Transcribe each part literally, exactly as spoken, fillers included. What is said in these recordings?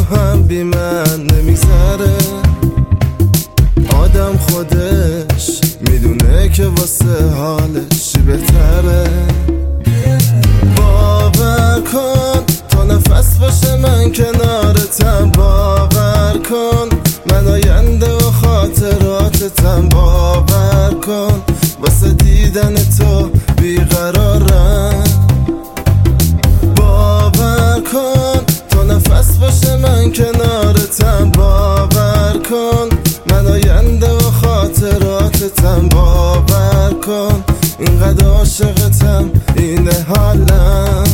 هم بی من نمیگذره. آدم خودش میدونه که واسه حالش چی بهتره. باور کن تا نفس باشه من کنارتم، باور کن من آینده و خاطراتتم، باور کن واسه دیدن تو بیقرارم. باور کن تا نفس باشه من کنارتم، باور کن من آینده و خاطراتتم، باور کن اینقدر عاشقتم اینه حالم،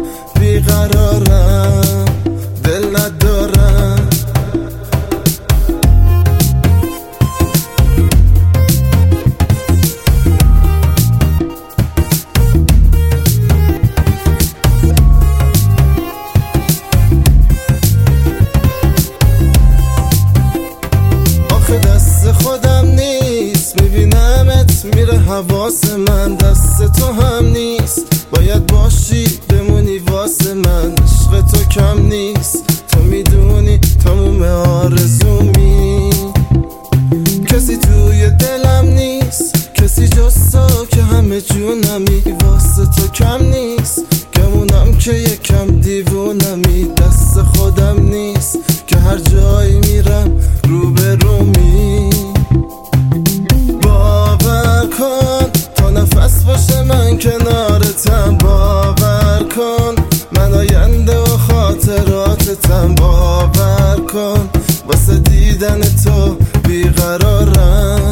بیقرارم دل ندارم. دست خودم نیست میبینمت میره حواس من، دست تو هم نیست باید باشی بمونی واسه من. عشق تو کم نیست تو میدونی تموم آرزومی، کسی توی دلم نیست کسی جز تو که همه جونمی. واسه تو کم نیست گمونم که یکم دیوونمی، دست خودم نیست که هر جایی میرم رو به رومی. باور کن تا نفس باشه من کنارتم، باور کن من آینده و خاطراتتم، باور کن واسه دیدن تو بیقرارم.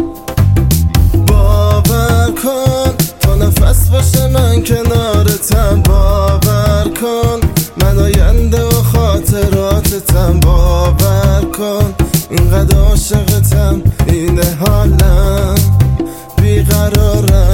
باور کن تا نفس باشه من کنارتم، باور کن من آینده و خاطراتتم، باور کن اینقدر عاشقتم اینه حالم، بیقرارم.